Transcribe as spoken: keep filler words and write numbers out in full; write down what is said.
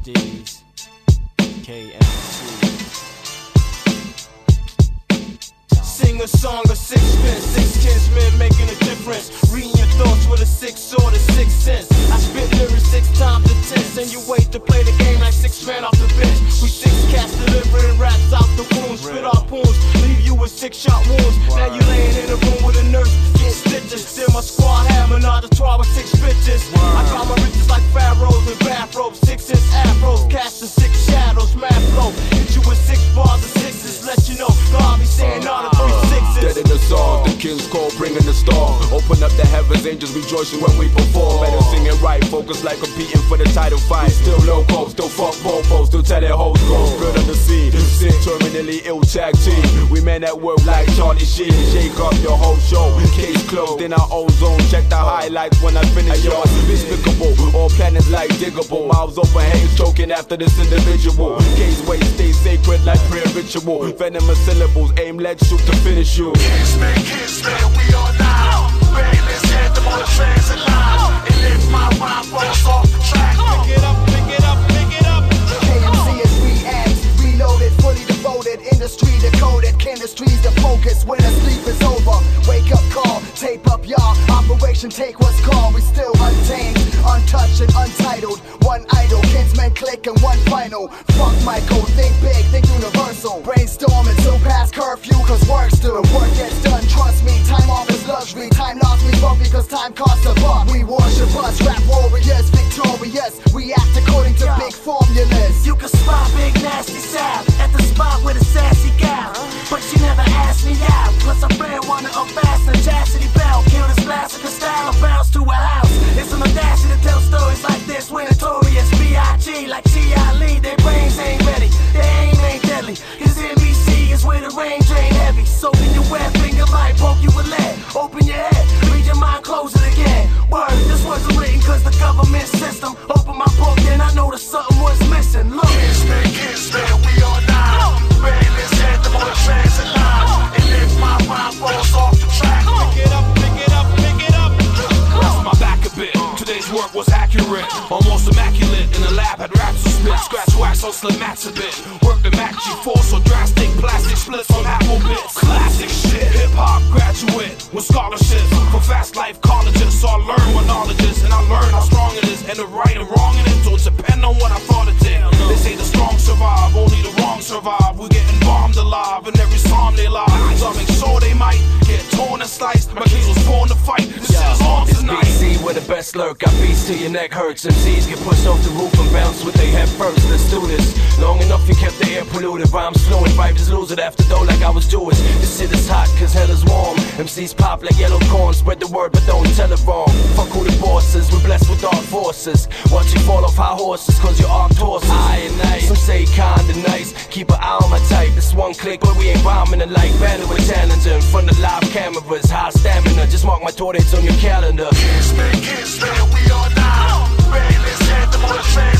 D's, K M C. Sing a song of sixpence, six kinsmen making a difference. Reading your thoughts with a six sword, a six sense. I spit lyrics six times the tense, and you wait to play the game like six men off the bench. We six cats delivering raps out the wounds, spit our poems, leave you with six shot wounds. Now you laying in a room with a nurse, getting stitches. Still my squad have menage a trois with six bitches. I got my riches like pharaohs in bathrobes, six inch afros, casting six shadows, mad flow. Hit you with six bars of sixes, let you know God be saying all the three sixes. Dead in the song, the king's call, bringing the storm. Open up the heavens, angels rejoicing when we perform. Better sing it right, focus like competing for the title fight. Still loco, still fuck popos, still tell their hoes go. Good on the scene, sick, terminally ill tag team. We men at work like Charlie Sheen. Shake up your whole show, case closed in our own zone. Check the highlights when I finish yo. Despicable, all planets like diggable. Mouths open, hands choking after this individual. Case weight stay sacred like prayer ritual. Venomous syllables, aim, let's shoot to finish you. Kingsman, Kingsman, we are now. Brainless head, the more trans and live. And if my rhyme falls off the track, pick it up, pick it up, pick it up. K M C is reacts, reloaded, fully devoted. Industry decoded, chemistry's the focus. When the sleep is over, wake up call, tape up y'all. Operation take what's called. We still untamed, untouched and untitled. One idol, kinsmen click and one final. Fuck Michael, think big, think universal. Brainstorming till past curfew, cause work's due. Work gets done, trust me, time off is luxury. Time lost me broke because time costs a buck. We worship us, rap warriors, victorious. We act according to big formulas. you can spot Big Nasty Sal at the spot with a sassy gal. But she never asked me out. Plus a friend wanted a fast and chastity belt. Killed his classic style and bounce to a house. It's an audacity to tell stories like this when notorious. B I G like T I Lee. Their brains ain't ready, their aim ain't deadly. Cause N B C is where the range ain't heavy. Soaking your wet finger might poke you with lead. Open your head, read your mind, close it again. Word, this wasn't written cause the government system. Open my book and I noticed something was missing. Look, Kingsman, Kingsman, we are now. Brainless head, the more trans and live. And if my rhyme falls off the track, Pick it up, pick it up, pick it up. Rest my back a bit. Today's work was accurate, almost immaculate. In the lab, had raps to spit, scratch wax on slim mats a bit. Work the Mac G force so drastic, plastic splits on Apple bits. Classic shit, hip hop graduate with scholarships for fast life colleges. So I learn what knowledge is, and I learn how strong it is, and the right and wrong in it don't depend on what I thought it did. They say the strong survive, only the wrong survive. We're getting bombed alive, and every psalm they lie. So I make sure they might get torn and sliced. My kids was born to fight. This shit is on tonight. It's B C where the best lurk. Got beats till your neck hurts. M Cs get pushed off the roof and bounce with their head first. Let's do this. Long enough you kept the air polluted. Rhymes fluent, vibe just lose it after though like I was Jewish. This shit is hot cause hell is warm. M Cs pop like yellow corn. Spread the word but don't tell it wrong. Fuck who the boss is. We're blessed with dark forces. Watch you fall off high horses cause you're arc horses. Aye and nice. Some say kinda nice. Keep an eye on my type. This one click but we ain't rhyming alike. Battle with challenger in front of live cameras. High stamina. Just mark my tour dates on your calendar. Kingsman, Kingsman, we are now. Brainless head, the more trans